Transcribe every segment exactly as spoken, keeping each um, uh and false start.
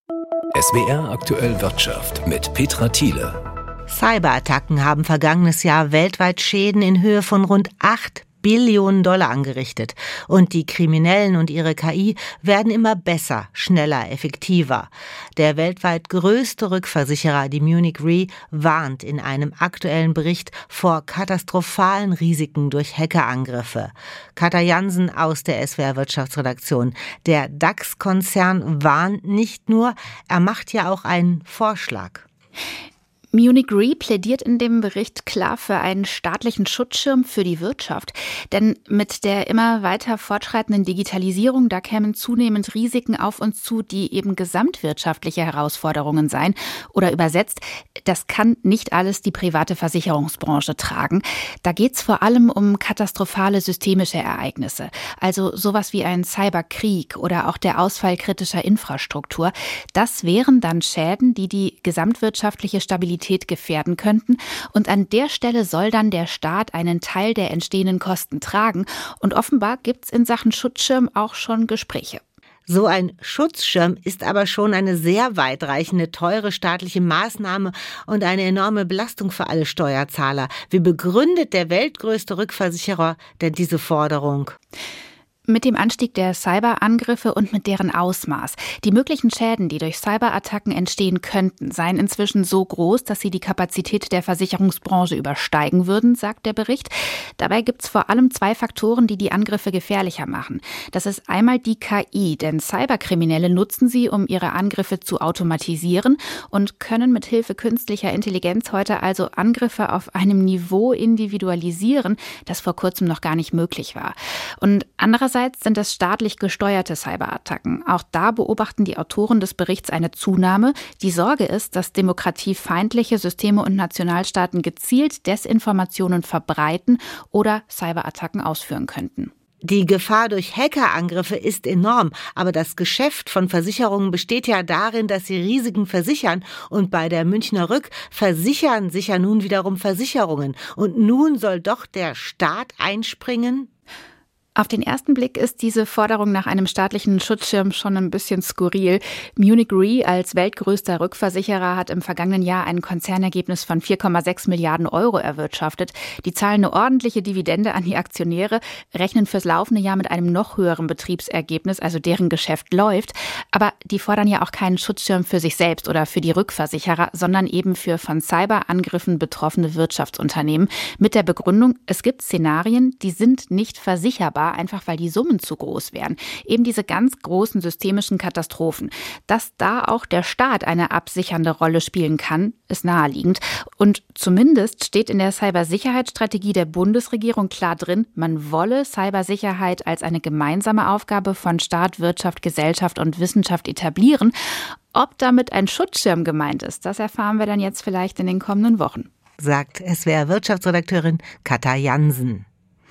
S W R Aktuell Wirtschaft mit Petra Thiele. Cyberattacken haben vergangenes Jahr weltweit Schäden in Höhe von rund acht Billionen Dollar angerichtet. Und die Kriminellen und ihre K I werden immer besser, schneller, effektiver. Der weltweit größte Rückversicherer, die Munich Re, warnt in einem aktuellen Bericht vor katastrophalen Risiken durch Hackerangriffe. Katja Jansen aus der S W R Wirtschaftsredaktion. Der DAX-Konzern warnt nicht nur, er macht ja auch einen Vorschlag. Munich Re plädiert in dem Bericht klar für einen staatlichen Schutzschirm für die Wirtschaft. Denn mit der immer weiter fortschreitenden Digitalisierung, da kämen zunehmend Risiken auf uns zu, die eben gesamtwirtschaftliche Herausforderungen seien. Oder übersetzt, das kann nicht alles die private Versicherungsbranche tragen. Da geht's vor allem um katastrophale systemische Ereignisse. Also sowas wie ein Cyberkrieg oder auch der Ausfall kritischer Infrastruktur. Das wären dann Schäden, die die gesamtwirtschaftliche Stabilität gefährden könnten. Und an der Stelle soll dann der Staat einen Teil der entstehenden Kosten tragen. Und offenbar gibt es in Sachen Schutzschirm auch schon Gespräche. So ein Schutzschirm ist aber schon eine sehr weitreichende, teure staatliche Maßnahme und eine enorme Belastung für alle Steuerzahler. Wie begründet der weltgrößte Rückversicherer denn diese Forderung? Mit dem Anstieg der Cyberangriffe und mit deren Ausmaß. Die möglichen Schäden, die durch Cyberattacken entstehen könnten, seien inzwischen so groß, dass sie die Kapazität der Versicherungsbranche übersteigen würden, sagt der Bericht. Dabei gibt es vor allem zwei Faktoren, die die Angriffe gefährlicher machen. Das ist einmal die K I, denn Cyberkriminelle nutzen sie, um ihre Angriffe zu automatisieren und können mit Hilfe künstlicher Intelligenz heute also Angriffe auf einem Niveau individualisieren, das vor kurzem noch gar nicht möglich war. Und andererseits sind das staatlich gesteuerte Cyberattacken. Auch da beobachten die Autoren des Berichts eine Zunahme. Die Sorge ist, dass demokratiefeindliche Systeme und Nationalstaaten gezielt Desinformationen verbreiten oder Cyberattacken ausführen könnten. Die Gefahr durch Hackerangriffe ist enorm, aber das Geschäft von Versicherungen besteht ja darin, dass sie Risiken versichern. Und bei der Münchner Rück versichern sich ja nun wiederum Versicherungen. Und nun soll doch der Staat einspringen? Auf den ersten Blick ist diese Forderung nach einem staatlichen Schutzschirm schon ein bisschen skurril. Munich Re als weltgrößter Rückversicherer hat im vergangenen Jahr ein Konzernergebnis von vier Komma sechs Milliarden Euro erwirtschaftet. Die zahlen eine ordentliche Dividende an die Aktionäre, rechnen fürs laufende Jahr mit einem noch höheren Betriebsergebnis, also deren Geschäft läuft. Aber die fordern ja auch keinen Schutzschirm für sich selbst oder für die Rückversicherer, sondern eben für von Cyberangriffen betroffene Wirtschaftsunternehmen. Mit der Begründung, es gibt Szenarien, die sind nicht versicherbar, einfach weil die Summen zu groß wären. Eben diese ganz großen systemischen Katastrophen. Dass da auch der Staat eine absichernde Rolle spielen kann, ist naheliegend. Und zumindest steht in der Cybersicherheitsstrategie der Bundesregierung klar drin, man wolle Cybersicherheit als eine gemeinsame Aufgabe von Staat, Wirtschaft, Gesellschaft und Wissenschaft etablieren. Ob damit ein Schutzschirm gemeint ist, das erfahren wir dann jetzt vielleicht in den kommenden Wochen. Sagt S W R Wirtschaftsredakteurin Katja Jansen.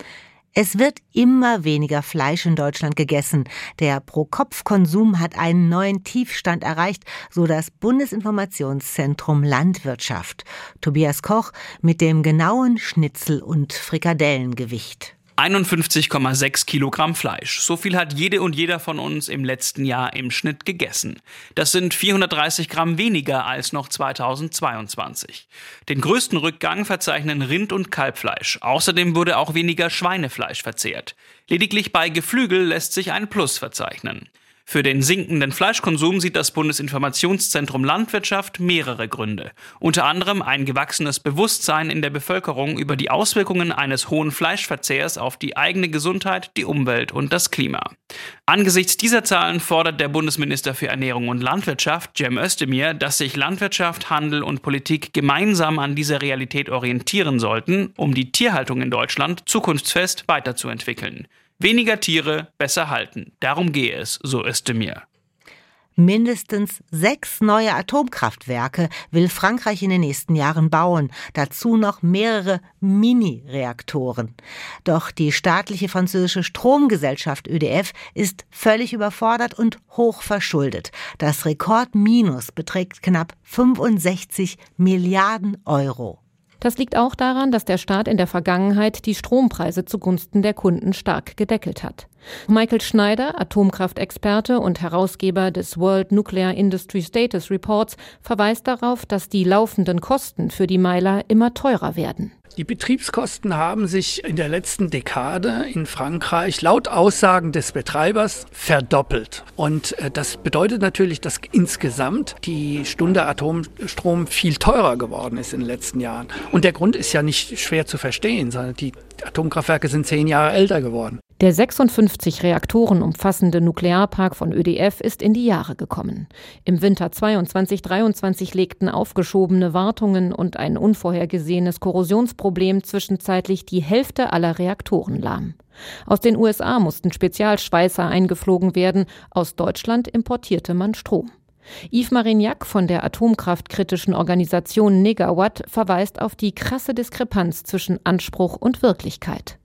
Es wird immer weniger Fleisch in Deutschland gegessen. Der Pro-Kopf-Konsum hat einen neuen Tiefstand erreicht, so das Bundesinformationszentrum Landwirtschaft. Tobias Koch mit dem genauen Schnitzel- und Frikadellengewicht. einundfünfzig Komma sechs Kilogramm Fleisch. So viel hat jede und jeder von uns im letzten Jahr im Schnitt gegessen. Das sind vierhundertdreißig Gramm weniger als noch zweitausendzweiundzwanzig. Den größten Rückgang verzeichnen Rind- und Kalbfleisch. Außerdem wurde auch weniger Schweinefleisch verzehrt. Lediglich bei Geflügel lässt sich ein Plus verzeichnen. Für den sinkenden Fleischkonsum sieht das Bundesinformationszentrum Landwirtschaft mehrere Gründe. Unter anderem ein gewachsenes Bewusstsein in der Bevölkerung über die Auswirkungen eines hohen Fleischverzehrs auf die eigene Gesundheit, die Umwelt und das Klima. Angesichts dieser Zahlen fordert der Bundesminister für Ernährung und Landwirtschaft, Cem Özdemir, dass sich Landwirtschaft, Handel und Politik gemeinsam an dieser Realität orientieren sollten, um die Tierhaltung in Deutschland zukunftsfest weiterzuentwickeln. Weniger Tiere, besser halten. Darum gehe es, so Özdemir. Mindestens sechs neue Atomkraftwerke will Frankreich in den nächsten Jahren bauen. Dazu noch mehrere Mini-Reaktoren. Doch die staatliche französische Stromgesellschaft Ö D F ist völlig überfordert und hoch verschuldet. Das Rekordminus beträgt knapp fünfundsechzig Milliarden Euro. Das liegt auch daran, dass der Staat in der Vergangenheit die Strompreise zugunsten der Kunden stark gedeckelt hat. Michael Schneider, Atomkraftexperte und Herausgeber des World Nuclear Industry Status Reports, verweist darauf, dass die laufenden Kosten für die Meiler immer teurer werden. Die Betriebskosten haben sich in der letzten Dekade in Frankreich laut Aussagen des Betreibers verdoppelt. Und das bedeutet natürlich, dass insgesamt die Stunde Atomstrom viel teurer geworden ist in den letzten Jahren. Und der Grund ist ja nicht schwer zu verstehen, sondern die Atomkraftwerke sind zehn Jahre älter geworden. Der sechsundfünfzig Reaktoren umfassende Nuklearpark von Ö D F ist in die Jahre gekommen. Im Winter zweiundzwanzig dreiundzwanzig legten aufgeschobene Wartungen und ein unvorhergesehenes Korrosionsproblem zwischenzeitlich die Hälfte aller Reaktoren lahm. Aus den U S A mussten Spezialschweißer eingeflogen werden, aus Deutschland importierte man Strom. Yves Marignac von der atomkraftkritischen Organisation Negawatt verweist auf die krasse Diskrepanz zwischen Anspruch und Wirklichkeit.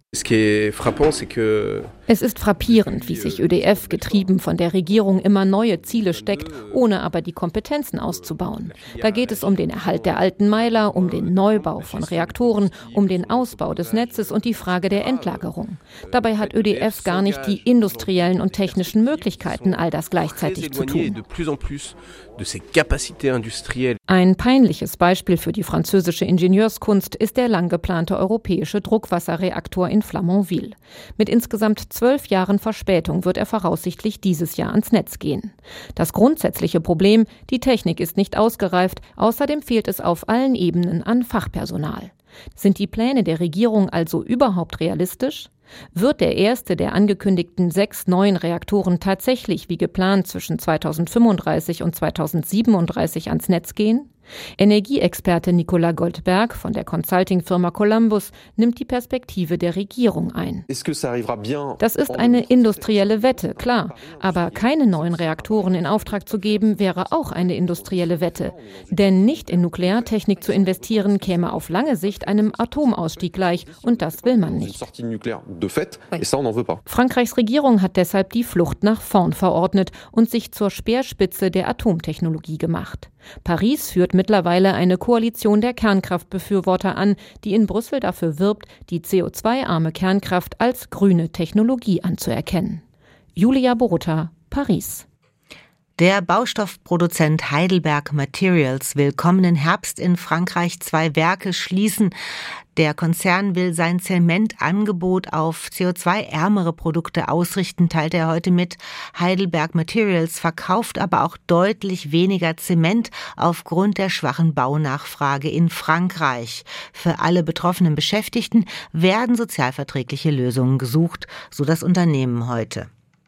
Es ist frappierend, wie sich Ö D F, getrieben von der Regierung, immer neue Ziele steckt, ohne aber die Kompetenzen auszubauen. Da geht es um den Erhalt der alten Meiler, um den Neubau von Reaktoren, um den Ausbau des Netzes und die Frage der Endlagerung. Dabei hat Ö D F gar nicht die industriellen und technischen Möglichkeiten, all das gleichzeitig zu tun. Ein peinliches Beispiel für die französische Ingenieurskunst ist der lang geplante europäische Druckwasserreaktor in Flamanville. Mit insgesamt zwölf Jahren Verspätung wird er voraussichtlich dieses Jahr ans Netz gehen. Das grundsätzliche Problem: die Technik ist nicht ausgereift, außerdem fehlt es auf allen Ebenen an Fachpersonal. Sind die Pläne der Regierung also überhaupt realistisch? Wird der erste der angekündigten sechs neuen Reaktoren tatsächlich wie geplant zwischen zweitausendfünfunddreißig und zweitausendsiebenunddreißig ans Netz gehen? Energieexperte Nicolas Goldberg von der Consulting-Firma Columbus nimmt die Perspektive der Regierung ein. Das ist eine industrielle Wette, klar. Aber keine neuen Reaktoren in Auftrag zu geben, wäre auch eine industrielle Wette. Denn nicht in Nukleartechnik zu investieren, käme auf lange Sicht einem Atomausstieg gleich. Und das will man nicht. Frankreichs Regierung hat deshalb die Flucht nach vorn verordnet und sich zur Speerspitze der Atomtechnologie gemacht. Paris führt mittlerweile eine Koalition der Kernkraftbefürworter an, die in Brüssel dafür wirbt, die C O zwei arme Kernkraft als grüne Technologie anzuerkennen. Julia Borutta, Paris. Der Baustoffproduzent Heidelberg Materials will kommenden Herbst in Frankreich zwei Werke schließen. Der Konzern will sein Zementangebot auf C O zwei ärmere Produkte ausrichten, teilte er heute mit. Heidelberg Materials verkauft aber auch deutlich weniger Zement aufgrund der schwachen Baunachfrage in Frankreich. Für alle betroffenen Beschäftigten werden sozialverträgliche Lösungen gesucht, so das Unternehmen heute.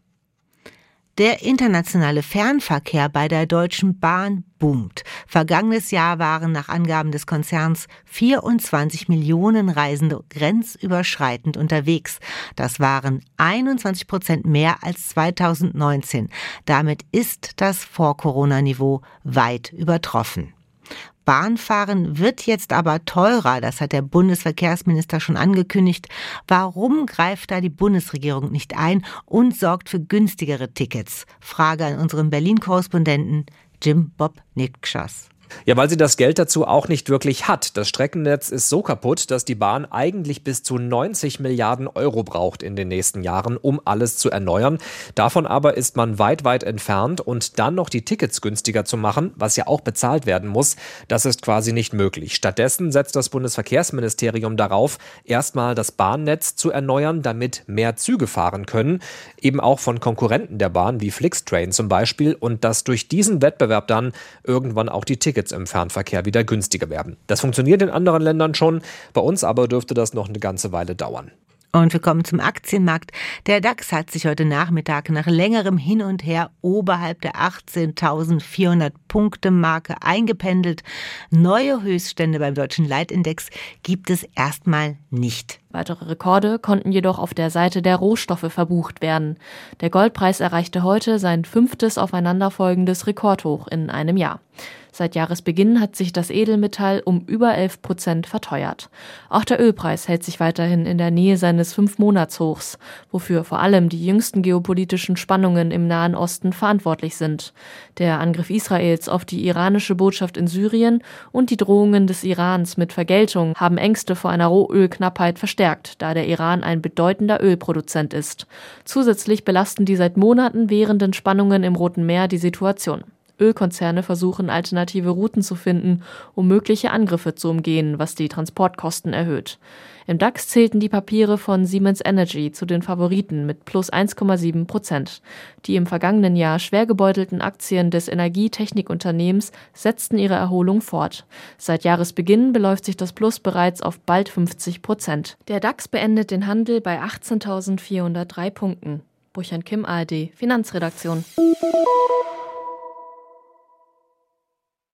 Der internationale Fernverkehr bei der Deutschen Bahn boomt. Vergangenes Jahr waren nach Angaben des Konzerns vierundzwanzig Millionen Reisende grenzüberschreitend unterwegs. Das waren einundzwanzig Prozent mehr als zweitausendneunzehn. Damit ist das Vor-Corona-Niveau weit übertroffen. Bahnfahren wird jetzt aber teurer, das hat der Bundesverkehrsminister schon angekündigt. Warum greift da die Bundesregierung nicht ein und sorgt für günstigere Tickets? Frage an unseren Berlin-Korrespondenten Jim Bob Nikschas. Ja, weil sie das Geld dazu auch nicht wirklich hat. Das Streckennetz ist so kaputt, dass die Bahn eigentlich bis zu neunzig Milliarden Euro braucht in den nächsten Jahren, um alles zu erneuern. Davon aber ist man weit, weit entfernt. Und dann noch die Tickets günstiger zu machen, was ja auch bezahlt werden muss, das ist quasi nicht möglich. Stattdessen setzt das Bundesverkehrsministerium darauf, erstmal das Bahnnetz zu erneuern, damit mehr Züge fahren können. Eben auch von Konkurrenten der Bahn, wie Flixtrain zum Beispiel. Und dass durch diesen Wettbewerb dann irgendwann auch die Tickets im Fernverkehr wieder günstiger werden. Das funktioniert in anderen Ländern schon, bei uns aber dürfte das noch eine ganze Weile dauern. Und wir kommen zum Aktienmarkt. Der DAX hat sich heute Nachmittag nach längerem Hin und Her oberhalb der achtzehntausendvierhundert Punkte Marke eingependelt. Neue Höchststände beim deutschen Leitindex gibt es erstmal nicht. Weitere Rekorde konnten jedoch auf der Seite der Rohstoffe verbucht werden. Der Goldpreis erreichte heute sein fünftes aufeinanderfolgendes Rekordhoch in einem Jahr. Seit Jahresbeginn hat sich das Edelmetall um über elf Prozent verteuert. Auch der Ölpreis hält sich weiterhin in der Nähe seines Fünf-Monats-Hochs, wofür vor allem die jüngsten geopolitischen Spannungen im Nahen Osten verantwortlich sind. Der Angriff Israels auf die iranische Botschaft in Syrien und die Drohungen des Irans mit Vergeltung haben Ängste vor einer Rohölknappheit verstärkt. verstärkt, da der Iran ein bedeutender Ölproduzent ist. Zusätzlich belasten die seit Monaten währenden Spannungen im Roten Meer die Situation. Ölkonzerne versuchen, alternative Routen zu finden, um mögliche Angriffe zu umgehen, was die Transportkosten erhöht. Im DAX zählten die Papiere von Siemens Energy zu den Favoriten mit plus eins Komma sieben Prozent. Die im vergangenen Jahr schwer gebeutelten Aktien des Energietechnikunternehmens setzten ihre Erholung fort. Seit Jahresbeginn beläuft sich das Plus bereits auf bald fünfzig Prozent. Der DAX beendet den Handel bei achtzehntausendvierhundertdrei Punkten. Burchan Kim, A R D Finanzredaktion.